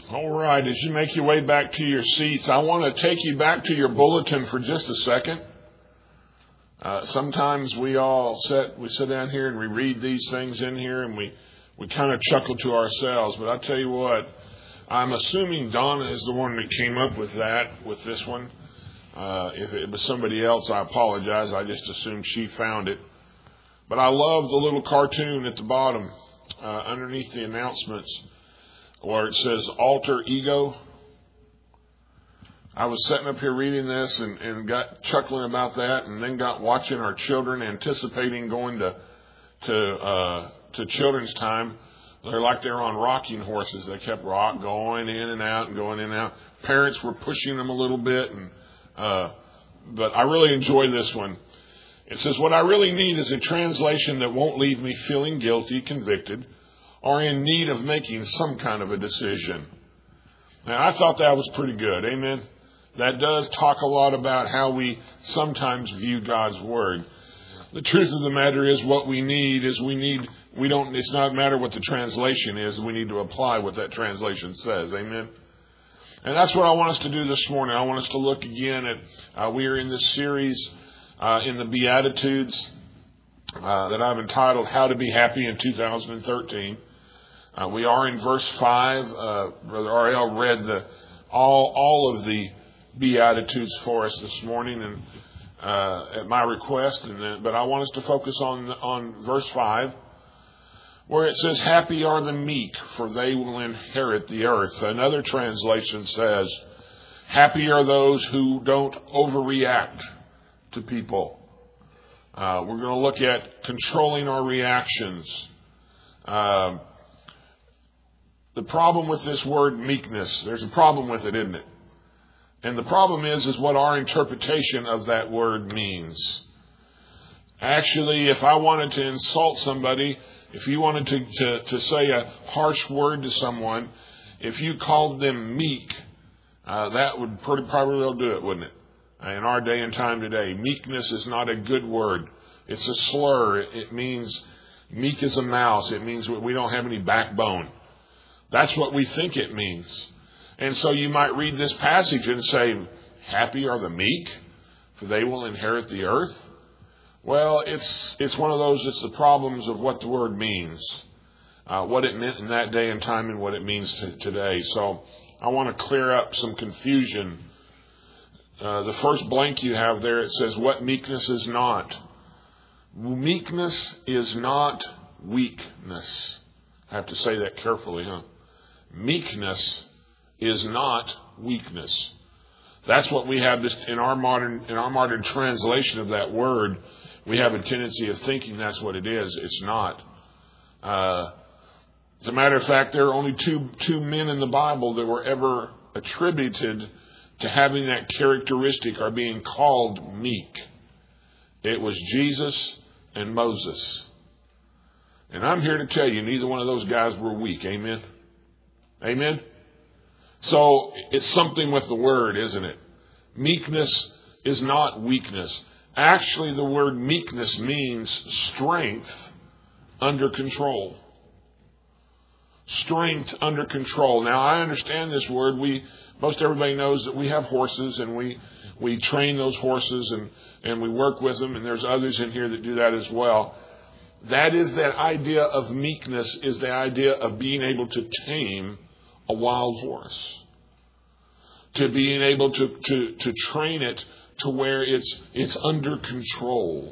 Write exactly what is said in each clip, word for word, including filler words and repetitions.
All right, as you make your way back to your seats, I want to take you back to your bulletin for just a second. Uh, sometimes we all sit, we sit down here and we read these things in here and we, we kind of chuckle to ourselves. But I tell you what, I'm assuming Donna is the one that came up with that, with this one. Uh, if it was somebody else, I apologize. I just assumed she found it. But I love the little cartoon at the bottom, uh, underneath the announcements, where it says alter ego. I was sitting up here reading this and, and got chuckling about that, and then got watching our children anticipating going to to uh, to children's time. They're like they're on rocking horses. They kept rock going in and out and going in and out. Parents were pushing them a little bit, and uh, but I really enjoy this one. It says, "What I really need is a translation that won't leave me feeling guilty, convicted, or in need of making some kind of a decision." Now, I thought that was pretty good. Amen. That does talk a lot about how we sometimes view God's Word. The truth of the matter is, what we need is we need, we don't, it's not matter what the translation is. We need to apply what that translation says. Amen. And that's what I want us to do this morning. I want us to look again at, uh, we are in this series, uh, in the Beatitudes, uh, that I've entitled How to Be Happy in two thousand thirteen. Uh, we are in verse five. Uh, Brother Ariel read the all all of the Beatitudes for us this morning, and uh, at my request. And then, but I want us to focus on on verse five, where it says, "Happy are the meek, for they will inherit the earth." Another translation says, "Happy are those who don't overreact to people." Uh, we're going to look at controlling our reactions. Uh, The problem with this word meekness, there's a problem with it, isn't it? And the problem is, is what our interpretation of that word means. Actually, if I wanted to insult somebody, if you wanted to, to, to say a harsh word to someone, if you called them meek, uh, that would pretty probably well do it, wouldn't it? In our day and time today, meekness is not a good word. It's a slur. It, it means meek as a mouse. It means we don't have any backbone. That's what we think it means. And so you might read this passage and say, "Happy are the meek, for they will inherit the earth." Well, it's it's one of those, it's the problems of what the word means, uh, what it meant in that day and time and what it means to today. So I want to clear up some confusion. Uh, the first blank you have there, it says, "What meekness is not." Meekness is not weakness. I have to say that carefully, huh? Meekness is not weakness. That's what we have this in our modern in our modern translation of that word. We have a tendency of thinking that's what it is. It's not. Uh, as a matter of fact, there are only two two men in the Bible that were ever attributed to having that characteristic or being called meek. It was Jesus and Moses. And I'm here to tell you, neither one of those guys were weak. Amen? Amen? So it's something with the word, isn't it? Meekness is not weakness. Actually, the word meekness means strength under control. Strength under control. Now, I understand this word. We most everybody knows that we have horses, and we we train those horses, and, and we work with them, and there's others in here that do that as well. That is that idea of meekness, is the idea of being able to tame a wild horse. To being able to, to, to train it to where it's it's under control.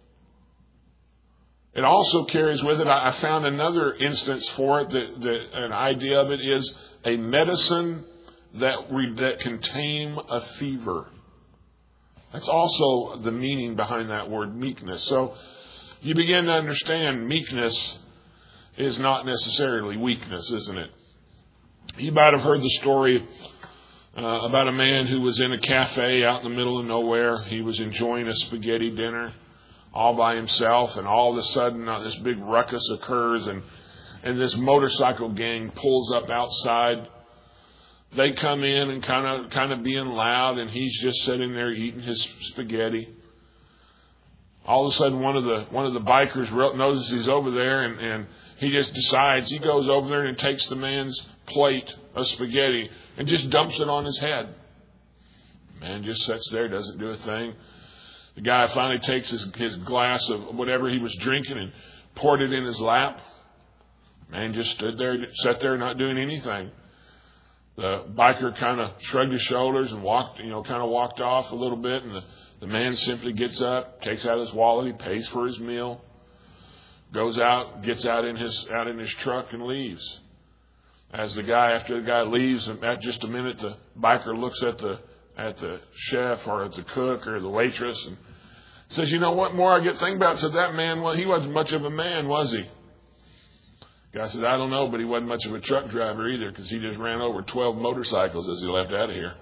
It also carries with it, I found another instance for it, that, that an idea of it is a medicine that, re, that can tame a fever. That's also the meaning behind that word meekness. So you begin to understand meekness is not necessarily weakness, isn't it? You might have heard the story uh, about a man who was in a cafe out in the middle of nowhere. He was enjoying a spaghetti dinner all by himself, and all of a sudden uh, this big ruckus occurs, and, and this motorcycle gang pulls up outside. They come in and kind of kind of being loud, and he's just sitting there eating his spaghetti. All of a sudden, one of the one of the bikers notices he's over there, and, and he just decides, he goes over there and takes the man's plate of spaghetti and just dumps it on his head. Man just sits there, doesn't do a thing. The guy finally takes his, his glass of whatever he was drinking and poured it in his lap. Man just stood there, sat there not doing anything. The biker kind of shrugged his shoulders and walked, you know, kind of walked off a little bit. And the, the man simply gets up, takes out his wallet, he pays for his meal, goes out, gets out in his out in his truck and leaves. As the guy, after the guy leaves, at just a minute, the biker looks at the at the chef or at the cook or the waitress and says, "You know what more I get thinking about?" Said, "That man, well, he wasn't much of a man, was he?" Guy said, "I don't know, but he wasn't much of a truck driver either, because he just ran over twelve motorcycles as he left out of here."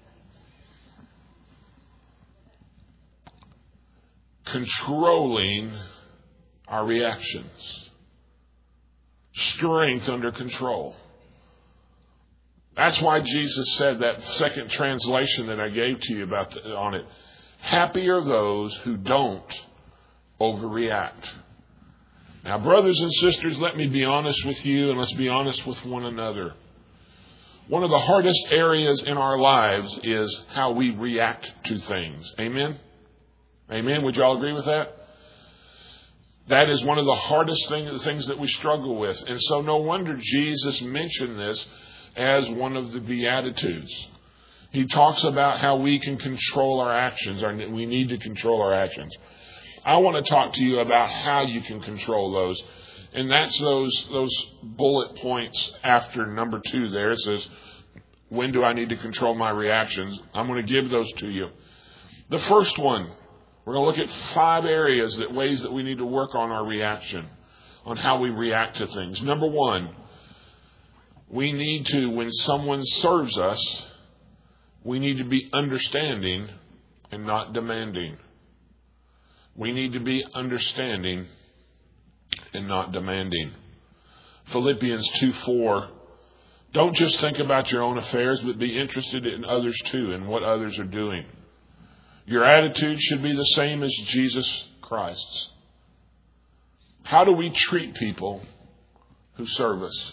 Controlling our reactions. Strength under control. That's why Jesus said, that second translation that I gave to you about the, on it, happy are those who don't overreact. Now, brothers and sisters, let me be honest with you, and let's be honest with one another. One of the hardest areas in our lives is how we react to things. Amen? Amen? Would you all agree with that? That is one of the hardest thing, the things that we struggle with. And so no wonder Jesus mentioned this as one of the Beatitudes. He talks about how we can control our actions, or we need to control our actions. I want to talk to you about how you can control those. And that's those those bullet points after number two there. It says, when do I need to control my reactions? I'm going to give those to you. The first one, we're going to look at five areas, that ways that we need to work on our reaction, on how we react to things. Number one, we need to, when someone serves us, we need to be understanding and not demanding. We need to be understanding and not demanding. Philippians two four. Don't just think about your own affairs, but be interested in others too, and what others are doing. Your attitude should be the same as Jesus Christ's. How do we treat people who serve us?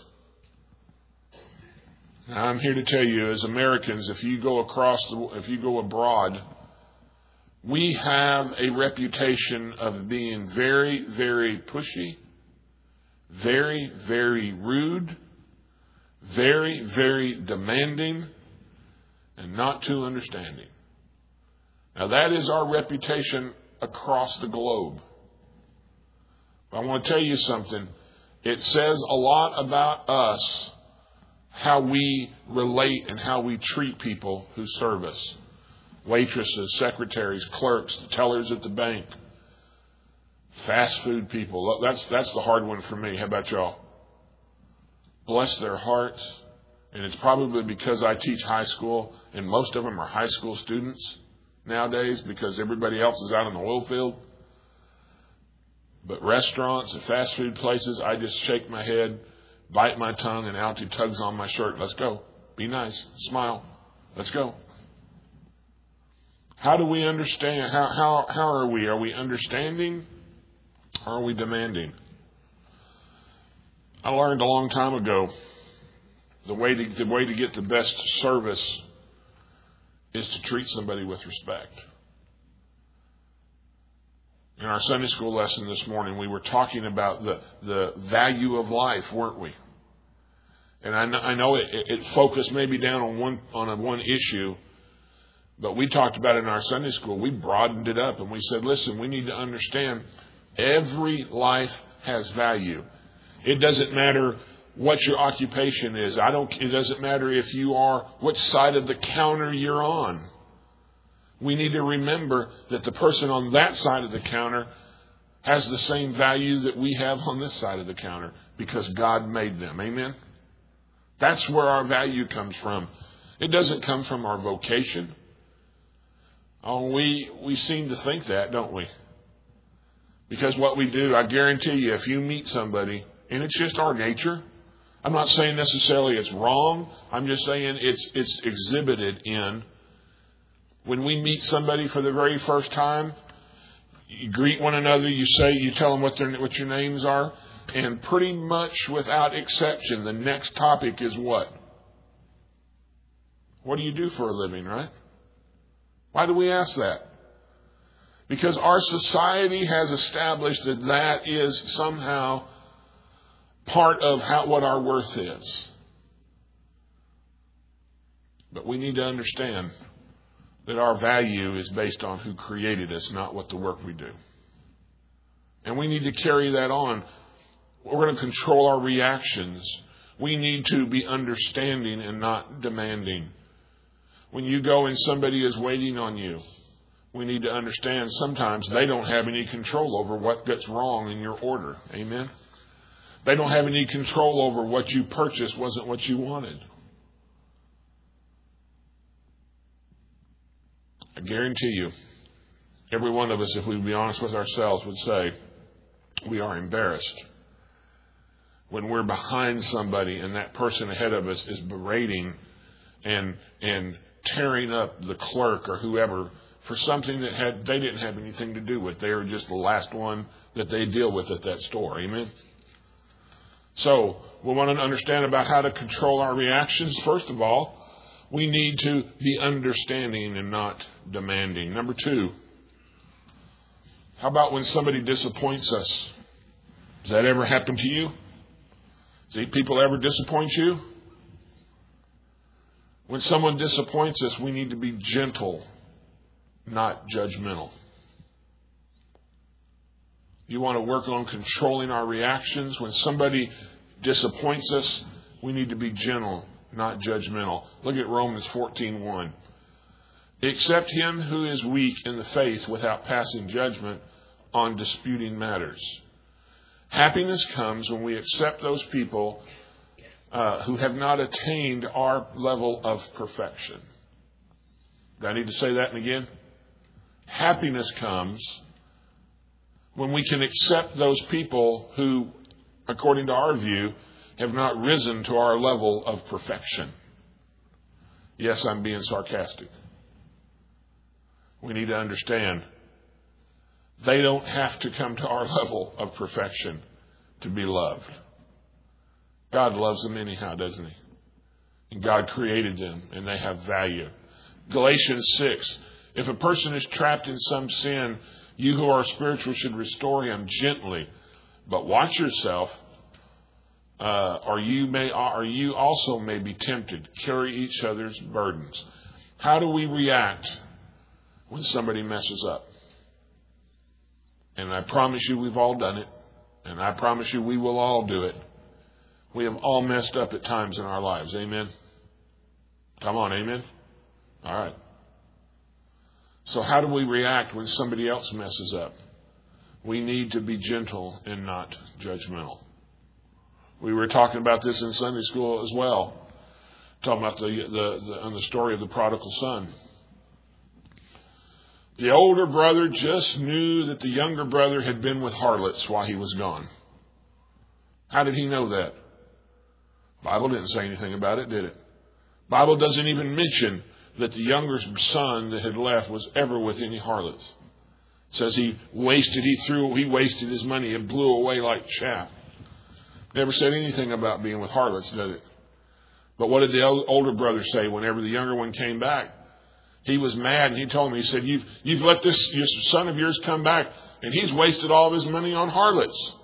Now, I'm here to tell you, as Americans, if you go across, the, if you go abroad, we have a reputation of being very, very pushy, very, very rude, very, very demanding, and not too understanding. Now, that is our reputation across the globe. But I want to tell you something. It says a lot about us, how we relate and how we treat people who serve us. Waitresses, secretaries, clerks, the tellers at the bank, fast food people. That's that's the hard one for me. How about y'all? Bless their hearts. And it's probably because I teach high school, and most of them are high school students nowadays, because everybody else is out in the oil field. But restaurants and fast food places, I just shake my head, bite my tongue, and Altie tugs on my shirt. Let's go. Be nice. Smile. Let's go. How do we understand? How how how are we? Are we understanding? Or are we demanding? I learned a long time ago the way to the way to get the best service is to treat somebody with respect. In our Sunday school lesson this morning, we were talking about the, the value of life, weren't we? And I know, I know it, it focused maybe down on one on a one issue, but we talked about it in our Sunday school. We broadened it up and we said, listen, we need to understand every life has value. It doesn't matter what your occupation is. I don't. It doesn't matter if you are, which side of the counter you're on. We need to remember that the person on that side of the counter has the same value that we have on this side of the counter, because God made them. Amen? That's where our value comes from. It doesn't come from our vocation. Oh, we we seem to think that, don't we? Because what we do, I guarantee you, if you meet somebody, and it's just our nature. I'm not saying necessarily it's wrong. I'm just saying it's it's exhibited in when we meet somebody for the very first time. You greet one another. You say, you tell them what their what your names are. And pretty much without exception, the next topic is what? What do you do for a living, right? Why do we ask that? Because our society has established that that is somehow part of how, what our worth is. But we need to understand that our value is based on who created us, not what the work we do. And we need to carry that on. We're going to control our reactions. We need to be understanding and not demanding. When you go and somebody is waiting on you, we need to understand sometimes they don't have any control over what gets wrong in your order. Amen? They don't have any control over what you purchased wasn't what you wanted. I guarantee you, every one of us, if we would be honest with ourselves, would say we are embarrassed when we're behind somebody and that person ahead of us is berating and and tearing up the clerk or whoever for something that had they didn't have anything to do with. They were just the last one that they deal with at that store. Amen? So we want to understand about how to control our reactions. First of all, we need to be understanding and not demanding. Number two, how about when somebody disappoints us? Does that ever happen to you? See, people ever disappoint you? When someone disappoints us, we need to be gentle, not judgmental. You want to work on controlling our reactions. When somebody disappoints us, we need to be gentle, not judgmental. Look at Romans fourteen one. Accept him who is weak in the faith without passing judgment on disputing matters. Happiness comes when we accept those people uh, who have not attained our level of perfection. Do I need to say that again? Happiness comes when we can accept those people who, according to our view, have not risen to our level of perfection. Yes, I'm being sarcastic. We need to understand they don't have to come to our level of perfection to be loved. God loves them anyhow, doesn't he? And God created them and they have value. Galatians six. If a person is trapped in some sin, you who are spiritual should restore him gently. But watch yourself, uh, or you may, or you also may be tempted. Carry each other's burdens. How do we react when somebody messes up? And I promise you we've all done it. And I promise you we will all do it. We have all messed up at times in our lives. Amen? Come on, amen? All right. So how do we react when somebody else messes up? We need to be gentle and not judgmental. We were talking about this in Sunday school as well. Talking about the, the, the, on the story of the prodigal son. The older brother just knew that the younger brother had been with harlots while he was gone. How did he know that? Bible didn't say anything about it, did it? Bible doesn't even mention that the younger son that had left was ever with any harlots. It says he wasted, he threw, he wasted his money and blew away like chaff. Never said anything about being with harlots, did it? But what did the older brother say whenever the younger one came back? He was mad and he told me, he said, you've, you've let this your son of yours come back and he's wasted all of his money on harlots.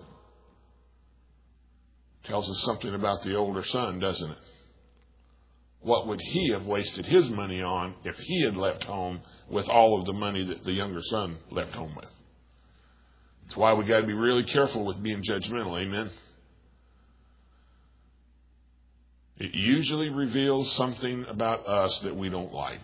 Tells us something about the older son, doesn't it? What would he have wasted his money on if he had left home with all of the money that the younger son left home with? That's why we got to be really careful with being judgmental. Amen. It usually reveals something about us that we don't like.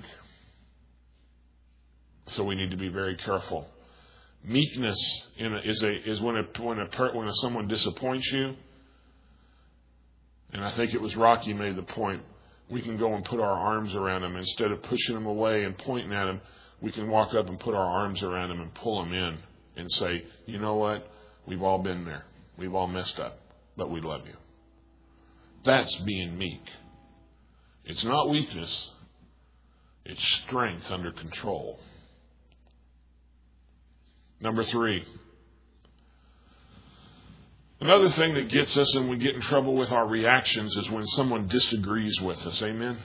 So we need to be very careful. Meekness in a, is a is when a when a when a, someone disappoints you. And I think it was Rocky made the point. We can go and put our arms around them instead of pushing them away and pointing at them. We can walk up and put our arms around them and pull them in and say, you know what? We've all been there. We've all messed up, but we love you. That's being meek. It's not weakness. It's strength under control. Number three. Another thing that gets us and we get in trouble with our reactions is when someone disagrees with us. Amen?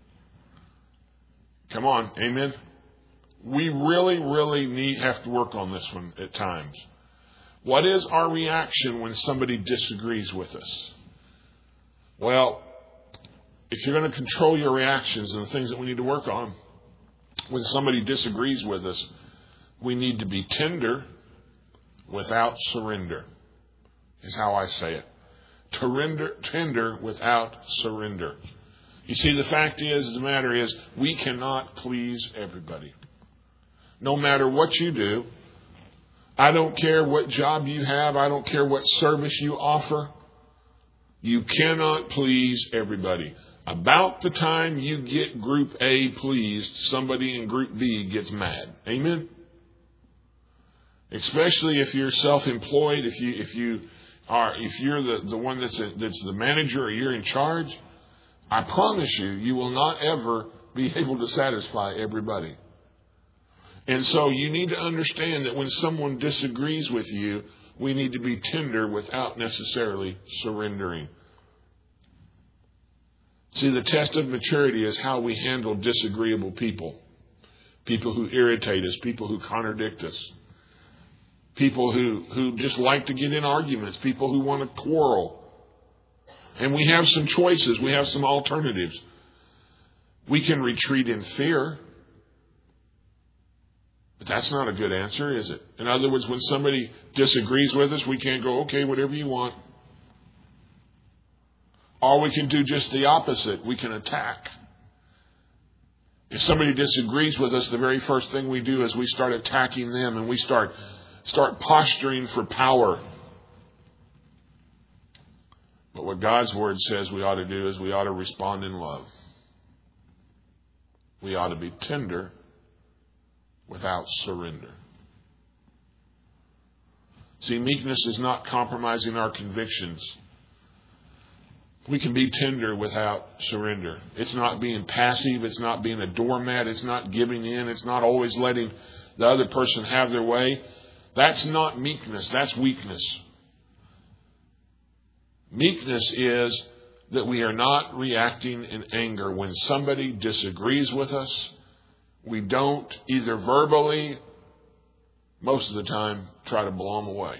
Come on. Amen? We really, really need have to work on this one at times. What is our reaction when somebody disagrees with us? Well, if you're going to control your reactions and the things that we need to work on, when somebody disagrees with us, we need to be tender without surrender, is how I say it. Tender, tender without surrender. You see, the fact is, the matter is, we cannot please everybody. No matter what you do, I don't care what job you have, I don't care what service you offer, you cannot please everybody. About the time you get group A pleased, somebody in group B gets mad. Amen? Especially if you're self-employed, if you if you are if you're the, the one that's a, that's the manager or you're in charge, I promise you, you will not ever be able to satisfy everybody. And so you need to understand that when someone disagrees with you, we need to be tender without necessarily surrendering. See, the test of maturity is how we handle disagreeable people. People who irritate us, people who contradict us. People who, who just like to get in arguments. People who want to quarrel. And we have some choices. We have some alternatives. We can retreat in fear. But that's not a good answer, is it? In other words, when somebody disagrees with us, we can't go, okay, whatever you want. Or we can do just the opposite. We can attack. If somebody disagrees with us, the very first thing we do is we start attacking them and we start start posturing for power. But what God's Word says we ought to do is we ought to respond in love. We ought to be tender without surrender. See, meekness is not compromising our convictions. We can be tender without surrender. It's not being passive. It's not being a doormat. It's not giving in. It's not always letting the other person have their way. That's not meekness. That's weakness. Meekness is that we are not reacting in anger. When somebody disagrees with us, we don't either verbally, most of the time, try to blow them away.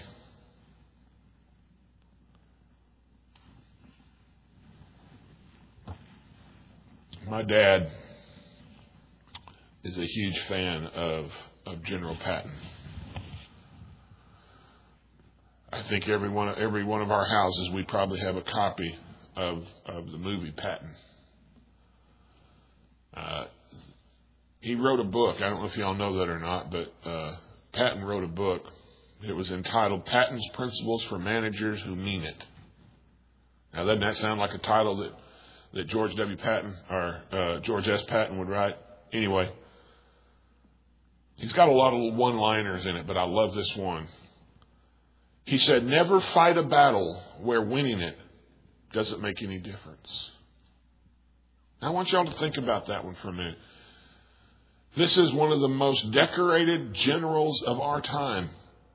My dad is a huge fan of, of General Patton. I think every one, every one of our houses, we probably have a copy of, of the movie Patton. Uh, he wrote a book. I don't know if y'all know that or not, but uh, Patton wrote a book. It was entitled Patton's Principles for Managers Who Mean It. Now, doesn't that sound like a title that, that George W. Patton or uh, George S. Patton would write? Anyway, he's got a lot of one-liners in it, but I love this one. He said, never fight a battle where winning it doesn't make any difference. Now, I want y'all to think about that one for a minute. This is one of the most decorated generals of our time.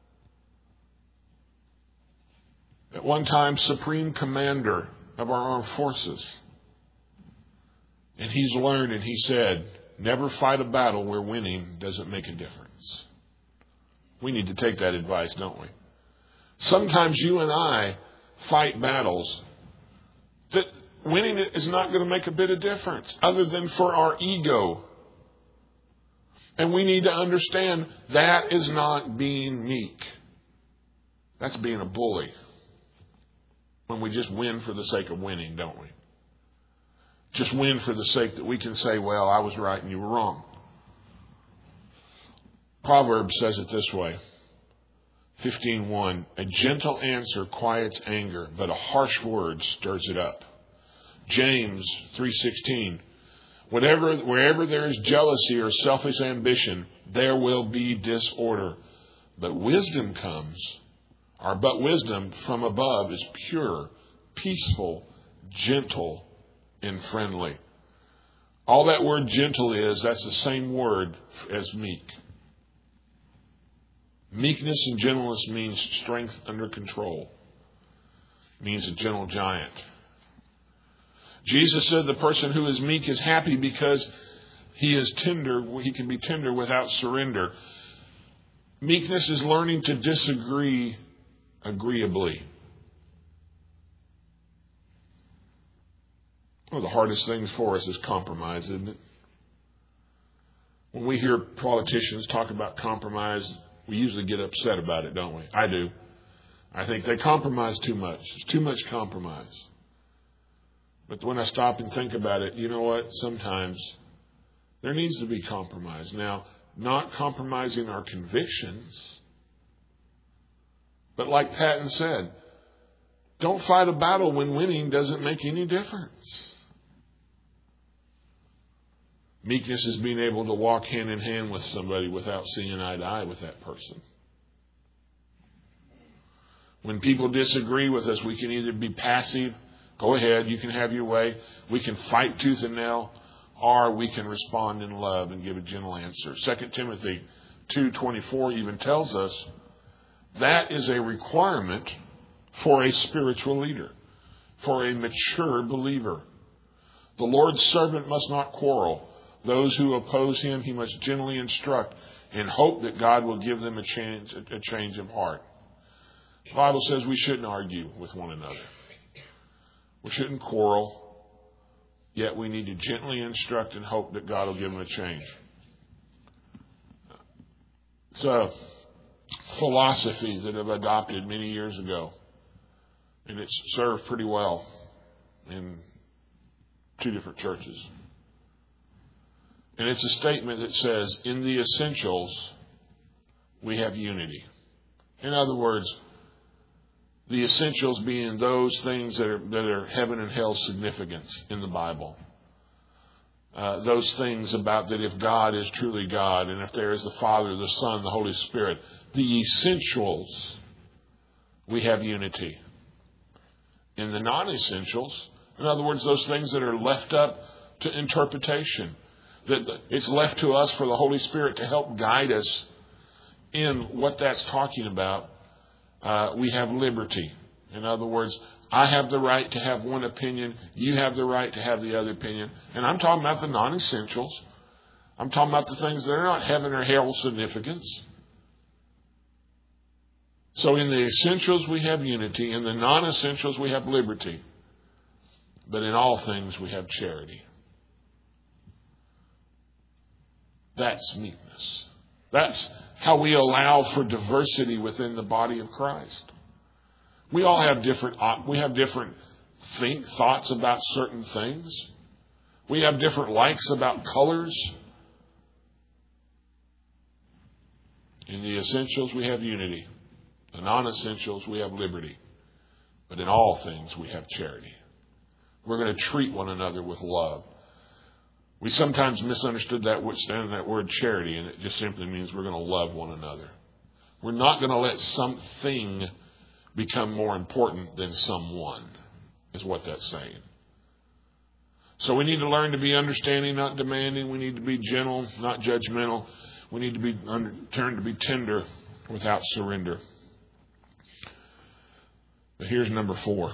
At one time, supreme commander of our armed forces. And he's learned and he said, never fight a battle where winning doesn't make a difference. We need to take that advice, don't we? Sometimes you and I fight battles that winning it is not going to make a bit of difference other than for our ego. And we need to understand that is not being meek. That's being a bully. When we just win for the sake of winning, don't we? Just win for the sake that we can say, well, I was right and you were wrong. Proverbs says it this way. fifteen one, a gentle answer quiets anger, but a harsh word stirs it up. James three sixteen, whatever, wherever there is jealousy or selfish ambition, there will be disorder. But wisdom comes, or but wisdom from above is pure, peaceful, gentle, and friendly. All that word gentle is, that's the same word as meek. Meekness and gentleness means strength under control. means a gentle giant. Jesus said the person who is meek is happy because he is tender. He can be tender without surrender. Meekness is learning to disagree agreeably. One of the hardest things for us is compromise, isn't it? When we hear politicians talk about compromise, we usually get upset about it, don't we? I do. I think they compromise too much. It's too much compromise. But when I stop and think about it, you know what? Sometimes there needs to be compromise. Now, not compromising our convictions, but like Patton said, don't fight a battle when winning doesn't make any difference. Meekness is being able to walk hand in hand with somebody without seeing eye to eye with that person. When people disagree with us, we can either be passive, go ahead, you can have your way. We can fight tooth and nail, or we can respond in love and give a gentle answer. Second Timothy two twenty-four even tells us that is a requirement for a spiritual leader, for a mature believer. The Lord's servant must not quarrel. Those who oppose him, he must gently instruct and hope that God will give them a change, a change of heart. The Bible says we shouldn't argue with one another. We shouldn't quarrel. Yet we need to gently instruct and hope that God will give them a change. It's a philosophy that I've adopted many years ago. And it's served pretty well in two different churches. And it's a statement that says, in the essentials, we have unity. In other words, the essentials being those things that are, that are heaven and hell significance in the Bible. Uh, those things about that if God is truly God, and if there is the Father, the Son, the Holy Spirit, the essentials, we have unity. In the non-essentials, in other words, those things that are left up to interpretation, that it's left to us for the Holy Spirit to help guide us in what that's talking about, uh, we have liberty. In other words, I have the right to have one opinion. You have the right to have the other opinion. And I'm talking about the non-essentials. I'm talking about the things that are not heaven or hell significance. So in the essentials, we have unity. In the non-essentials, we have liberty. But in all things, we have charity. That's meekness. That's how we allow for diversity within the body of Christ. We all have different, we have different think, thoughts about certain things. We have different likes about colors. In the essentials, we have unity. The non-essentials, we have liberty. But in all things, we have charity. We're going to treat one another with love. We sometimes misunderstood that word, that word charity, and it just simply means we're going to love one another. We're not going to let something become more important than someone, is what that's saying. So we need to learn to be understanding, not demanding. We need to be gentle, not judgmental. We need to be turn to be tender without surrender. But here's number four.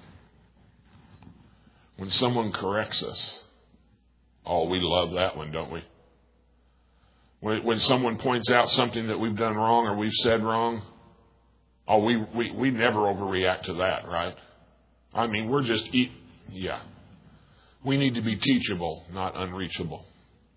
When someone corrects us, oh, we love that one, don't we? When, when someone points out something that we've done wrong or we've said wrong, oh, we, we, we never overreact to that, right? I mean, we're just, eat, yeah. We need to be teachable, not unreachable.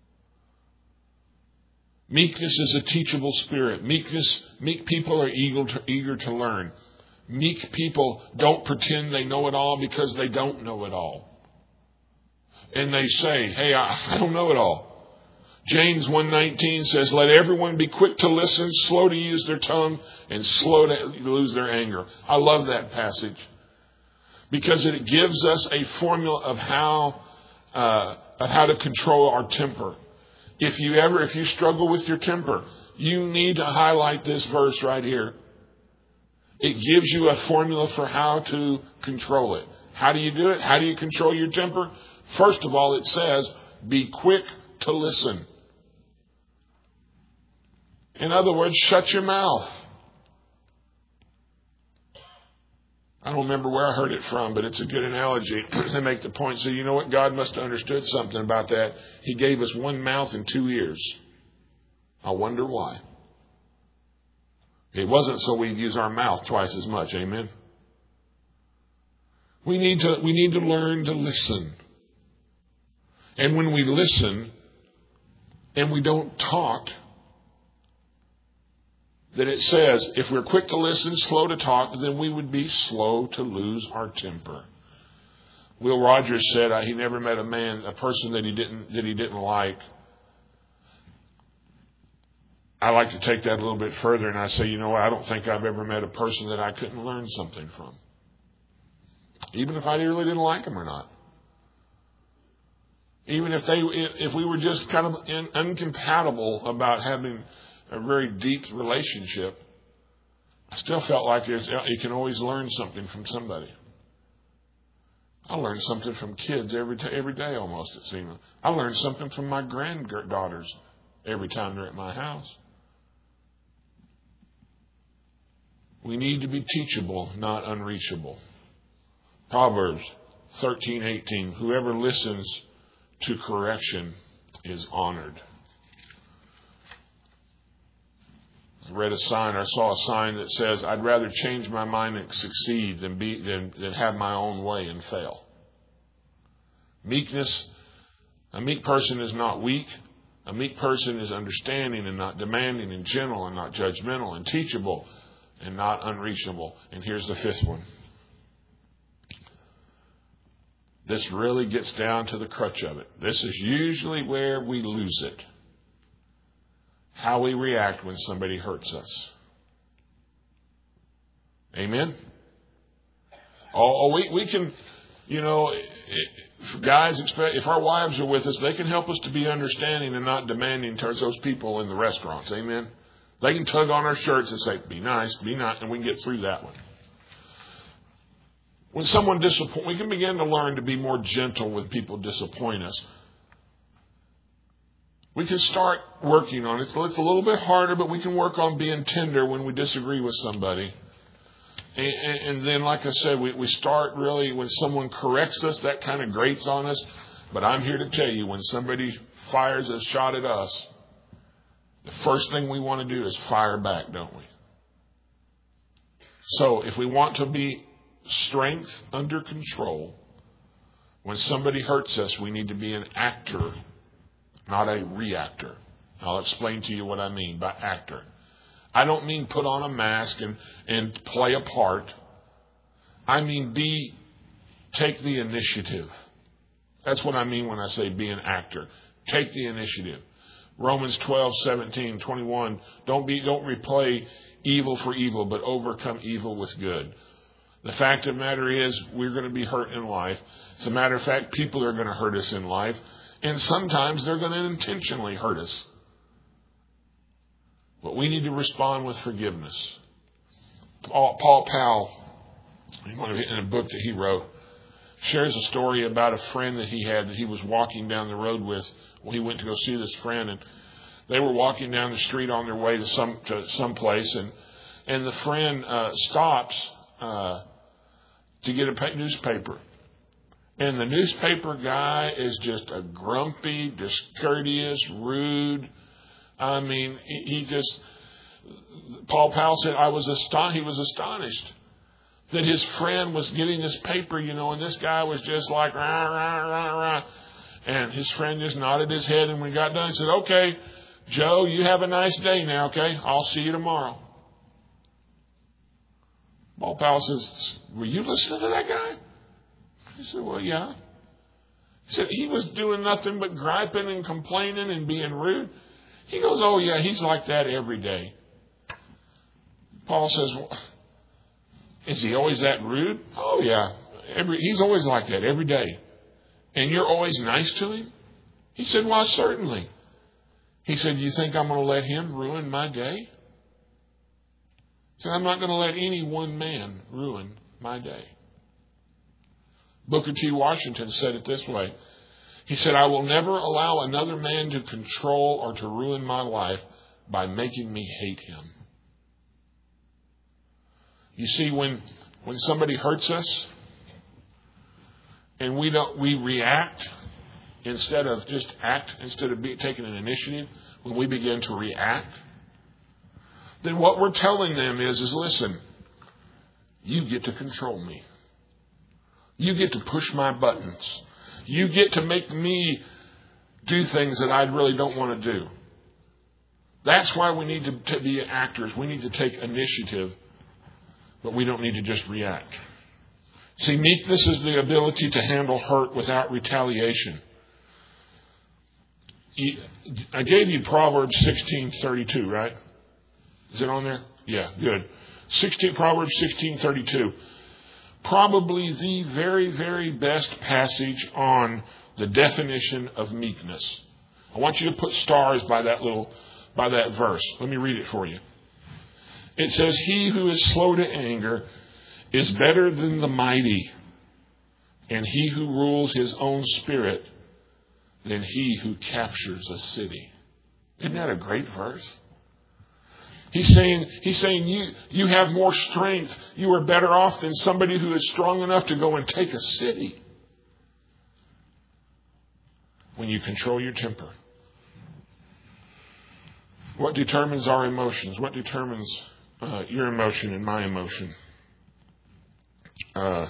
Meekness is a teachable spirit. Meekness, meek people are eager to, eager to learn. Meek people don't pretend they know it all because they don't know it all. And they say, hey, I, I don't know it all. James one nineteen says, let everyone be quick to listen, slow to use their tongue, and slow to lose their anger. I love that passage because it gives us a formula of how uh, of how to control our temper. If you ever, if you struggle with your temper, you need to highlight this verse right here. It gives you a formula for how to control it. How do you do it? How do you control your temper? First of all, it says, be quick to listen. In other words, shut your mouth. I don't remember where I heard it from, but it's a good analogy. They make the point, so you know what? God must have understood something about that. He gave us one mouth and two ears. I wonder why. It wasn't so we'd use our mouth twice as much. Amen. We need to, we need to learn to listen. And when we listen and we don't talk, that it says, if we're quick to listen, slow to talk, then we would be slow to lose our temper. Will Rogers said uh, he never met a man, a person that he didn't that he didn't like. I like to take that a little bit further, and I say, you know what? I don't think I've ever met a person that I couldn't learn something from, even if I really didn't like them or not. Even if they, if we were just kind of in, incompatible about having a very deep relationship, I still felt like you can always learn something from somebody. I learn something from kids every t- every day almost, it seems. I learn something from my granddaughters every time they're at my house. We need to be teachable, not unreachable. Proverbs thirteen eighteen. Whoever listens to correction is honored. I read a sign, I saw a sign that says, I'd rather change my mind and succeed than be than, than have my own way and fail. Meekness, a meek person is not weak. A meek person is understanding and not demanding, and gentle and not judgmental, and teachable and not unreachable. And here's the fifth one. This really gets down to the crutch of it. This is usually where we lose it. How we react when somebody hurts us. Amen? Oh, we, we can, you know, guys, if our wives are with us, they can help us to be understanding and not demanding towards those people in the restaurants. Amen? They can tug on our shirts and say, be nice, be nice, and we can get through that one. When someone disappoints, we can begin to learn to be more gentle when people disappoint us. We can start working on it. So it's a little bit harder, but we can work on being tender when we disagree with somebody. And, and, and then, like I said, we, we start really, when someone corrects us, that kind of grates on us. But I'm here to tell you, when somebody fires a shot at us, the first thing we want to do is fire back, don't we? So if we want to be strength under control, when somebody hurts us, we need to be an actor, not a reactor. I'll explain to you what I mean by actor. I don't mean put on a mask and, and play a part. I mean be, take the initiative. That's what I mean when I say be an actor. Take the initiative. Romans twelve, seventeen, twenty-one. Don't be, don't replay evil for evil, but overcome evil with good. The fact of the matter is, we're going to be hurt in life. As a matter of fact, people are going to hurt us in life. And sometimes they're going to intentionally hurt us. But we need to respond with forgiveness. Paul, Paul Powell, in a book that he wrote, shares a story about a friend that he had that he was walking down the road with. Well, he went to go see this friend, and they were walking down the street on their way to some to some place, and and the friend uh, stops uh, to get a newspaper. And the newspaper guy is just a grumpy, discourteous, rude. I mean, he, he just, Paul Powell said, I was astonished, he was astonished that his friend was getting this paper, you know, and this guy was just like, rah, rah, rah, rah. And his friend just nodded his head, and when we got done, he said, okay, Joe, you have a nice day now, okay? I'll see you tomorrow. Paul Powell says, were you listening to that guy? He said, well, yeah. He said, he was doing nothing but griping and complaining and being rude. He goes, oh, yeah, he's like that every day. Paul says, well, is he always that rude? Oh, yeah. Every, he's always like that every day. And you're always nice to him? He said, well, certainly. He said, you think I'm going to let him ruin my day? He said, I'm not going to let any one man ruin my day. Booker T. Washington said it this way. He said, I will never allow another man to control or to ruin my life by making me hate him. You see, when when somebody hurts us and we don't, we react instead of just act, instead of be, taking an initiative, when we begin to react, then what we're telling them is, is listen, you get to control me. You get to push my buttons. You get to make me do things that I really don't want to do. That's why we need to, to be actors. We need to take initiative, but we don't need to just react. See, meekness is the ability to handle hurt without retaliation. I gave you Proverbs sixteen thirty-two, right? Is it on there? Yeah, good. sixteen Proverbs sixteen thirty-two. Probably the very, very best passage on the definition of meekness. I want you to put stars by that little, by that verse. Let me read it for you. It says, he who is slow to anger is better than the mighty, and he who rules his own spirit than he who captures a city. Isn't that a great verse? He's saying, he's saying you, you have more strength. You are better off than somebody who is strong enough to go and take a city. When you control your temper. What determines our emotions? What determines uh, your emotion and my emotion? Uh,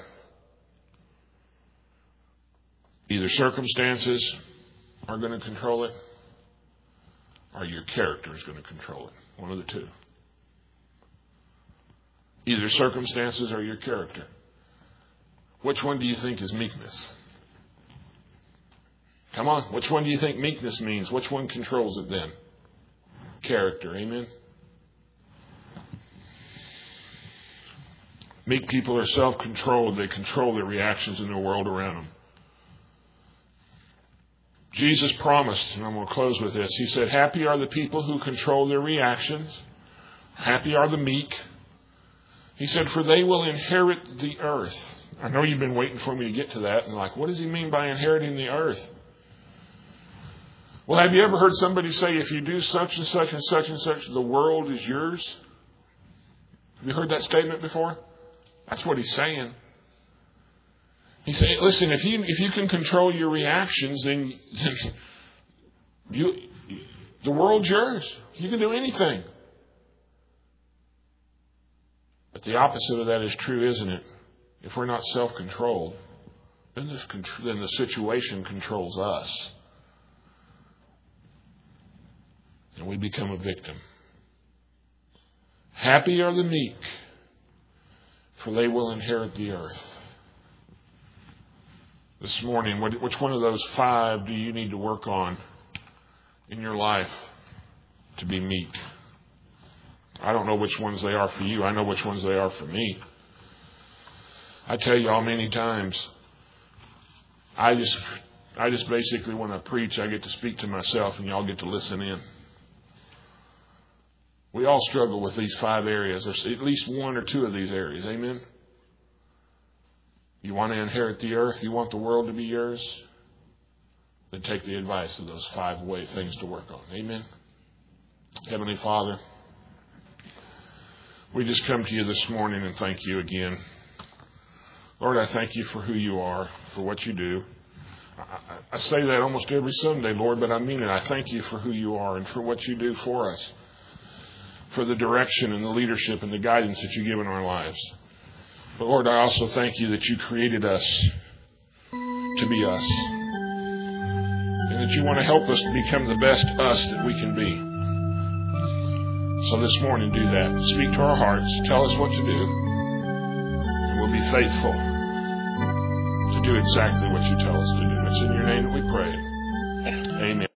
either circumstances are going to control it, or your character is going to control it. One of the two. Either circumstances or your character. Which one do you think is meekness? Come on. Which one do you think meekness means? Which one controls it then? Character. Amen? Meek people are self-controlled. They control their reactions in the world around them. Jesus promised, and I'm going to close with this. He said, happy are the people who control their reactions. Happy are the meek. He said, for they will inherit the earth. I know you've been waiting for me to get to that. And like, what does he mean by inheriting the earth? Well, have you ever heard somebody say, if you do such and such and such and such, the world is yours? Have you heard that statement before? That's what he's saying. He's saying, listen, if you if you can control your reactions, then, then you, the world's yours. You can do anything. But the opposite of that is true, isn't it? If we're not self-controlled, then, this, then the situation controls us. And we become a victim. Happy are the meek, for they will inherit the earth. This morning, which one of those five do you need to work on in your life to be meek? I don't know which ones they are for you. I know which ones they are for me. I tell you all many times, I just, I just basically, when I preach, I get to speak to myself and y'all get to listen in. We all struggle with these five areas. There's at least one or two of these areas. Amen? You want to inherit the earth? You want the world to be yours? Then take the advice of those five way things to work on. Amen? Heavenly Father, we just come to you this morning and thank you again. Lord, I thank you for who you are, for what you do. I, I say that almost every Sunday, Lord, but I mean it. I thank you for who you are and for what you do for us, for the direction and the leadership and the guidance that you give in our lives. But Lord, I also thank you that you created us to be us. And that you want to help us to become the best us that we can be. So this morning, do that. Speak to our hearts. Tell us what to do. And we'll be faithful to do exactly what you tell us to do. It's in your name that we pray. Amen.